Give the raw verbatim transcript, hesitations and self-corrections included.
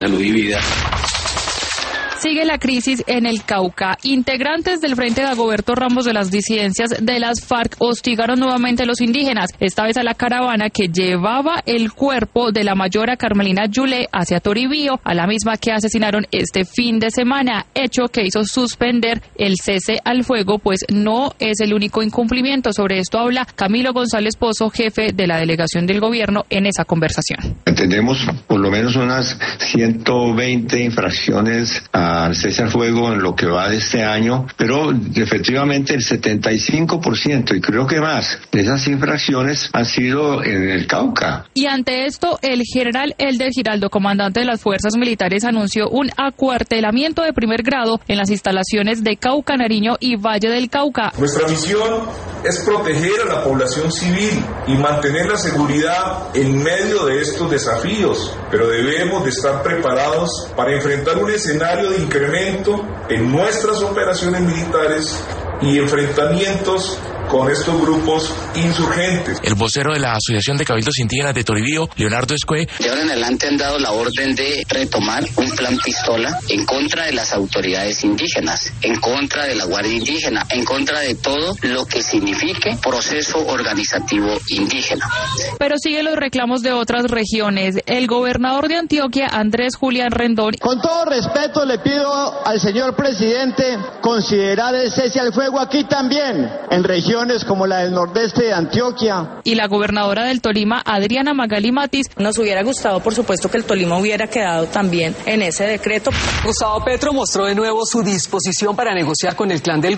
Salud y vida. Sigue la crisis en el Cauca. Integrantes del Frente de Dagoberto Ramos de las disidencias de las FARC hostigaron nuevamente a los indígenas, esta vez a la caravana que llevaba el cuerpo de la mayora Carmelina Yulé hacia Toribío, a la misma que asesinaron este fin de semana, hecho que hizo suspender el cese al fuego, pues no es el único incumplimiento. Sobre esto habla Camilo González Pozo, jefe de la delegación del gobierno, en esa conversación. Tenemos por lo menos unas ciento veinte infracciones a al cese al fuego en lo que va de este año, pero efectivamente el setenta y cinco por ciento y creo que más de esas infracciones han sido en el Cauca. Y ante esto, el general Elder Giraldo, comandante de las fuerzas militares, anunció un acuartelamiento de primer grado en las instalaciones de Cauca, Nariño y Valle del Cauca. Nuestra misión es proteger a la población civil y mantener la seguridad en medio de estos desafíos, pero debemos de estar preparados para enfrentar un escenario de incremento en nuestras operaciones militares y enfrentamientos con estos grupos insurgentes. El vocero de la Asociación de Cabildos Indígenas de Toribío, Leonardo Escue, de ahora en adelante han dado la orden de retomar un plan pistola en contra de las autoridades indígenas, en contra de la Guardia Indígena, en contra de todo lo que signifique proceso organizativo indígena. Pero siguen los reclamos de otras regiones. El gobernador de Antioquia, Andrés Julián Rendón, con todo respeto le pido al señor presidente considerar el cese al fuego aquí también, en regiones como la del nordeste de Antioquia. Y la gobernadora del Tolima, Adriana Magali Matiz, nos hubiera gustado, por supuesto, que el Tolima hubiera quedado también en ese decreto. Gustavo Petro mostró de nuevo su disposición para negociar con el clan del